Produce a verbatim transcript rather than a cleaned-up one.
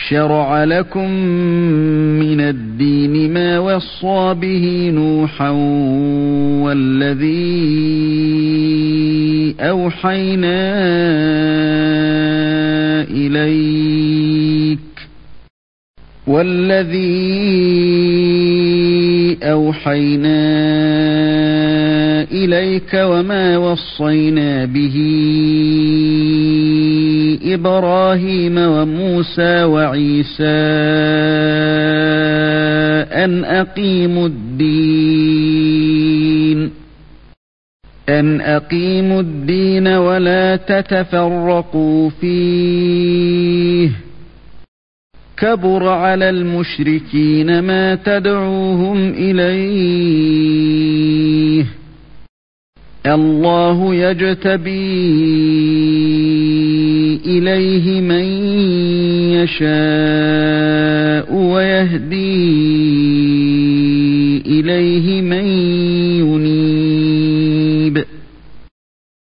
شرع لكم من الدين ما وصى به نوحا والذي أوحينا إليك والذي أوحينا إليك وما وصينا به إبراهيم وموسى وعيسى أن أقيموا الدين أن أقيموا الدين ولا تتفرقوا فيه كبر على المشركين ما تدعوهم إليه الله يجتبي إليه من يشاء ويهدي إليه من